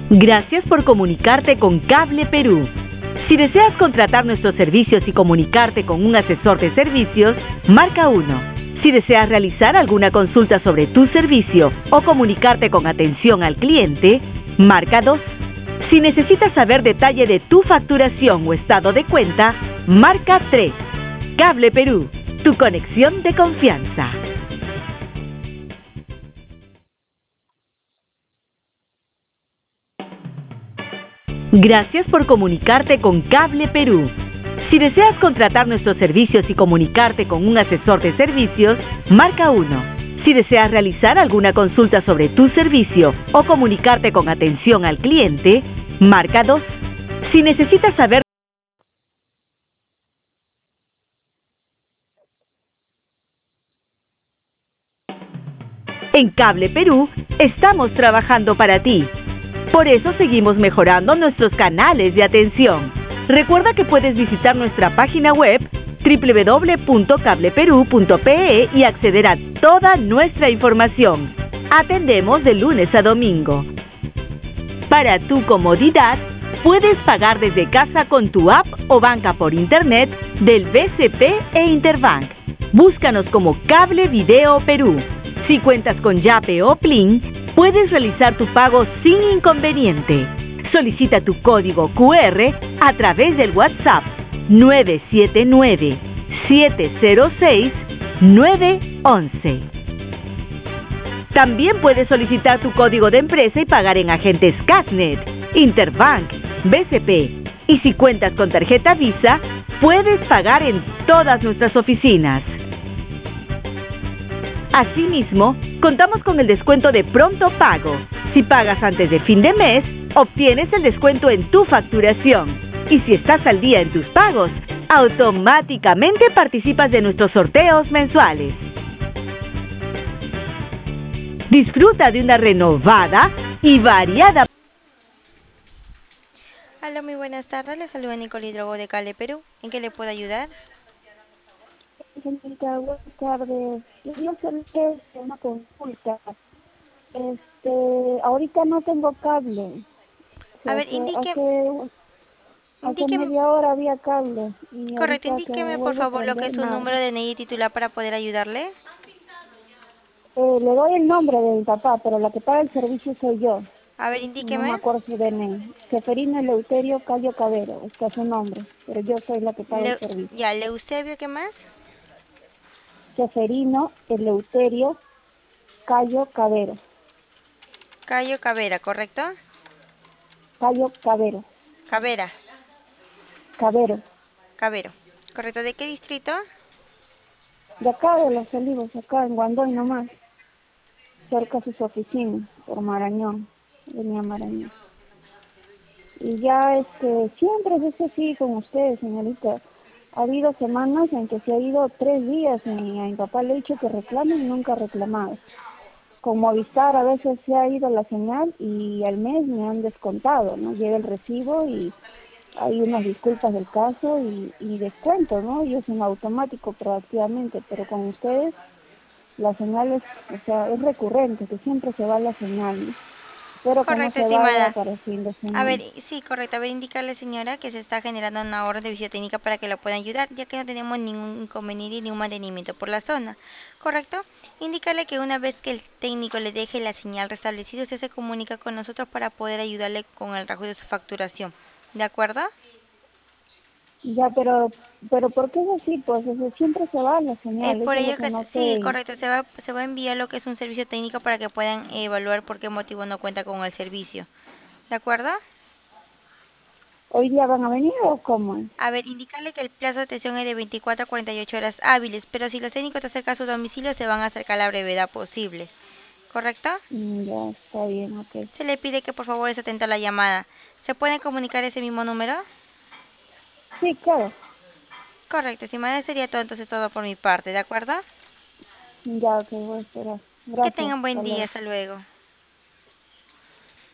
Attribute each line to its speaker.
Speaker 1: Gracias por comunicarte con Cable Perú. Si deseas contratar nuestros servicios y comunicarte con un asesor de servicios, marca 1. Si deseas realizar alguna consulta sobre tu servicio o comunicarte con atención al cliente, marca 2. Si necesitas saber detalle de tu facturación o estado de cuenta, marca 3. Cable Perú, tu conexión de confianza. Gracias por comunicarte con Cable Perú. Si deseas contratar nuestros servicios y comunicarte con un asesor de servicios, marca 1. Si deseas realizar alguna consulta sobre tu servicio o comunicarte con atención al cliente, marca 2. Si necesitas saber en Cable Perú, estamos trabajando para ti. Por eso seguimos mejorando nuestros canales de atención. Recuerda que puedes visitar nuestra página web www.cableperú.pe y acceder a toda nuestra información. Atendemos de lunes a domingo. Para tu comodidad, puedes pagar desde casa con tu app o banca por internet del BCP e Interbank. Búscanos como Cable Video Perú. Si cuentas con Yape o Plin, puedes realizar tu pago sin inconveniente. Solicita tu código QR a través del WhatsApp 979-706-911. También puedes solicitar tu código de empresa y pagar en agentes Casnet, Interbank, BCP. Y si cuentas con tarjeta Visa, puedes pagar en todas nuestras oficinas. Asimismo, contamos con el descuento de pronto pago. Si pagas antes de fin de mes, obtienes el descuento en tu facturación. Y si estás al día en tus pagos, automáticamente participas de nuestros sorteos mensuales. Disfruta de una renovada y variada.
Speaker 2: Hola, muy buenas tardes. Les saluda Nicole Hidrogo de Cable Perú. ¿En qué le puedo ayudar?
Speaker 3: Señorita, buenas tardes. Quería hacerle una consulta. Ahorita no tengo cable.
Speaker 2: A ver,
Speaker 3: Hace
Speaker 2: indíqueme,
Speaker 3: media hora había cable y
Speaker 2: correcto,
Speaker 3: ahorita que me
Speaker 2: indíqueme por
Speaker 3: vuelve a
Speaker 2: favor lo que
Speaker 3: prender
Speaker 2: es su
Speaker 3: nada.
Speaker 2: número de DNI titular para poder ayudarle.
Speaker 3: Le doy el nombre de mi papá, pero la que paga el servicio soy yo.
Speaker 2: A ver,
Speaker 3: No me
Speaker 2: indíqueme.
Speaker 3: acuerdo su DNI. Seferino Eleuterio Cayo Cabero, está su nombre, pero yo soy la que paga el servicio.
Speaker 2: Leusebio, ¿qué más?
Speaker 3: Seferino Eleuterio Cayo Cabero.
Speaker 2: Cayo Cavera, ¿correcto?
Speaker 3: Cayo Cabero.
Speaker 2: Cavera,
Speaker 3: Cabero.
Speaker 2: Cabero. ¿Correcto? ¿De qué distrito?
Speaker 3: De acá de Los Olivos, acá en Guandoy nomás, cerca de su oficina, por Marañón, venía Marañón. Y ya siempre es así con ustedes, señorita. Ha habido semanas en que se ha ido 3 días y a mi papá le he dicho que reclame y nunca ha reclamado. Con Movistar a veces se ha ido la señal y al mes me han descontado, ¿no? Llega el recibo y hay unas disculpas del caso y descuento, ¿no? Y es en automático proactivamente, pero con ustedes la señal es recurrente, que siempre se va la señal, ¿no? Espero que no
Speaker 2: Correcto,
Speaker 3: se vaya
Speaker 2: estimada.
Speaker 3: para el fin de
Speaker 2: A ver,
Speaker 3: semana.
Speaker 2: sí, correcto. A ver, indicarle, señora, que se está generando una orden de visita técnica para que la puedan ayudar, ya que no tenemos ningún inconveniente ni un mantenimiento por la zona. ¿Correcto? Indicarle que una vez que el técnico le deje la señal restablecida, usted se comunica con nosotros para poder ayudarle con el reajuste de su facturación. ¿De acuerdo?
Speaker 3: Ya, pero ¿por qué es así? Pues siempre se va la
Speaker 2: Es
Speaker 3: señal,
Speaker 2: por
Speaker 3: eso es lo
Speaker 2: ello
Speaker 3: que
Speaker 2: que,
Speaker 3: no
Speaker 2: sí,
Speaker 3: sé.
Speaker 2: correcto, se va a enviar lo que es un servicio técnico para que puedan evaluar por qué motivo no cuenta con el servicio. ¿De acuerdo?
Speaker 3: ¿Hoy día van a venir o cómo es?
Speaker 2: A ver, indicarle que el plazo de atención es de 24 a 48 horas hábiles, pero si los técnicos te acercan a su domicilio, se van a acercar a la brevedad posible. ¿Correcto?
Speaker 3: Ya, está bien, ok.
Speaker 2: Se le pide que por favor esté atento a la llamada. ¿Se pueden comunicar ese mismo número?
Speaker 3: Sí, claro.
Speaker 2: Correcto, estimada, sería todo entonces todo por mi parte, ¿de acuerdo?
Speaker 3: Ya, ok, voy a esperar.
Speaker 2: Que
Speaker 3: Gracias,
Speaker 2: tengan buen
Speaker 3: hasta
Speaker 2: día,
Speaker 3: luego.
Speaker 2: hasta luego.